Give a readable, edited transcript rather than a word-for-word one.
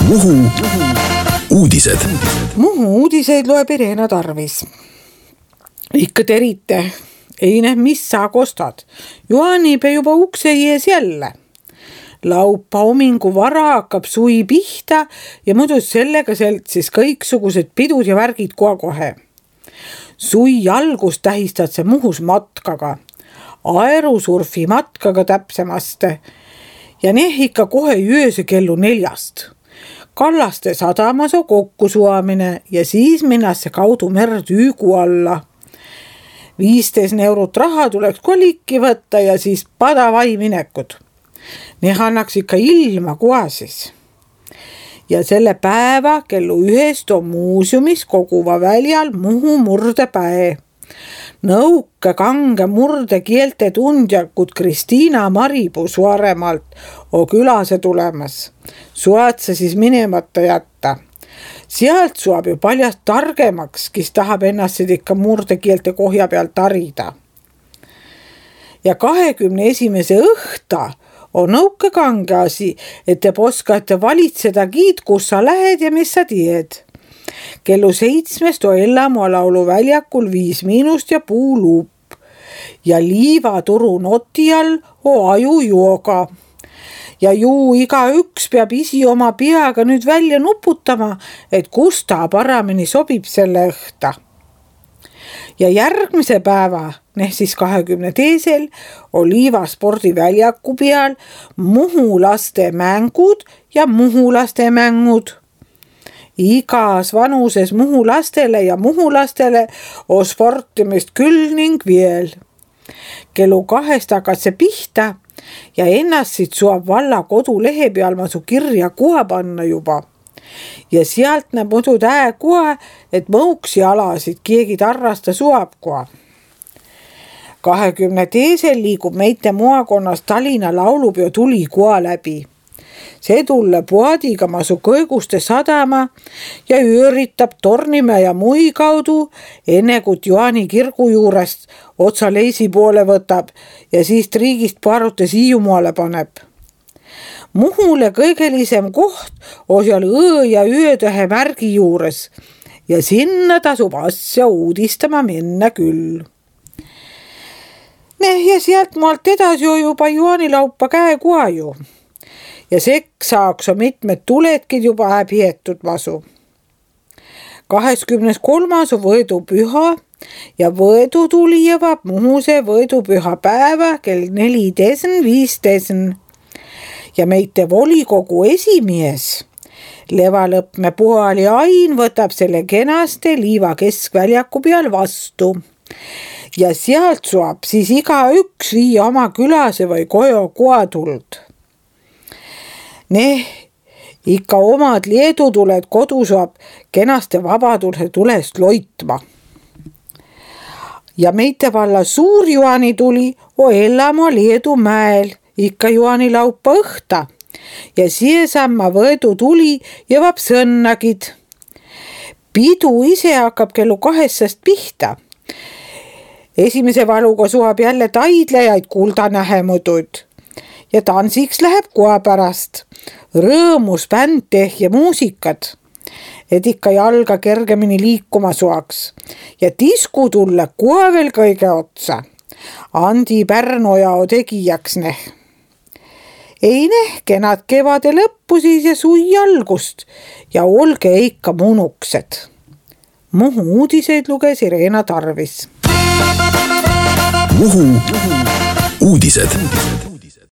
Muhu uudised. Muhu uudiseid loeb Irena Tarvis. Ikka terite, ei näe mis sa kostad. Juanipe juba ukse ees jälle. Laupa homingu vara hakkab sui pihta ja muidu sellega siis kõiksugused pidud ja värgid kohe. Sui algus tähistad see Muhus matkaga, aerusurfi matkaga täpsemast ja ikka kohe ööse kellu 4. Kallaste sadamas on kokkusuamine ja siis minnasse kaudu merd üügu alla. 15 eurot raha tuleks kolikki võtta ja siis padavai minekud. Annaks ikka ilma koasis. Ja selle päeva kellu 1 on muuseumis koguva väljal Muhu murdepäe. Nõuke kange murdekeelte tundjakud Kristiina Maripuu Suaremaalt on külase tulemas. Suatse siis minemata jätta. Sealt suab ju paljast targemaks, kes tahab ennast ikka murdekeelte kohja peal tarida. Ja 21. õhta on nõuke kange asi, et te oskate valitseda kiid, kus sa lähed ja mis sa teed. Kellu 7 on Ellamaa lauluväljakul 5 ja puuluup. Ja liivaturu noti all on ajujoga. Ja ju igaüks peab isi oma peaga nüüd välja nuputama, et kus ta paramini sobib selle õhta. Ja järgmise päeva, siis 22. on Liiva spordiväljaku peal Muhu laste mängud ja muhulaste mängud. Igas vanuses muhulastele ja muhulastele on sportimist küll ning veel. Kellu 2 hakkad see pihta ja ennast siit suab valla kodulehe peal ma su kirja koha panna juba. Ja sealt näeb muidu kohe, et mõuksi alasid keegi tarrasta suab koha. 22. liigub meite moakonnas Tallinna laulupeo tuli koha läbi. See tulle puadiga ma su kõiguste sadama ja üritab Tornimäe ja Mui kaudu, enne kui Joani kirgu juurest otsa leisi poole võtab ja siis Triigist paarutes Hiiumaale paneb. Muhule kõigelisem koht on seal õõ ja öötähe märgi juures ja sinna tasub asja uudistama minna küll. Ja sealt maalt edasi on juba juanilaupa käekoha ju. Ja seksaaks on mitmed tuletkid juba häbietud masu. 23. on võidupüha ja võidutuli jõvab Muhuse võidupüha päeva kell 14:15. Ja meite volikogu esimees Levalõpme Puhali Ain võtab selle kenaste Liiva keskväljaku peal vastu. Ja sealt suab siis igaüks viia oma külase või kojo koatuld. Ikka omad Leedu tuled kodu saab kenaste vabaduse tulest loitma. Ja meite valla Suur-Juani tuli on Ellamaa Leedu mäel ikka juanilaupa õhta ja siiasamma võedu tuli jõvab sõnnagid. Pidu ise hakkab kellu 2 pihta. Esimese valuga suab jälle taidlejaid kuldanähemuduid. Ja tansiks läheb koha pärast. Rõõmus bänd ja muusikad, et ikka jalga kergemini liikuma suaks. Ja tisku tulle koha veel kõige otsa. Andi Pärnojao tegijaks . Ei kenad kevade lõppu siis ja sui algust ja olge ikka munuksed. Muhu uudiseid luges Irena Tarvis. Muhu uudised.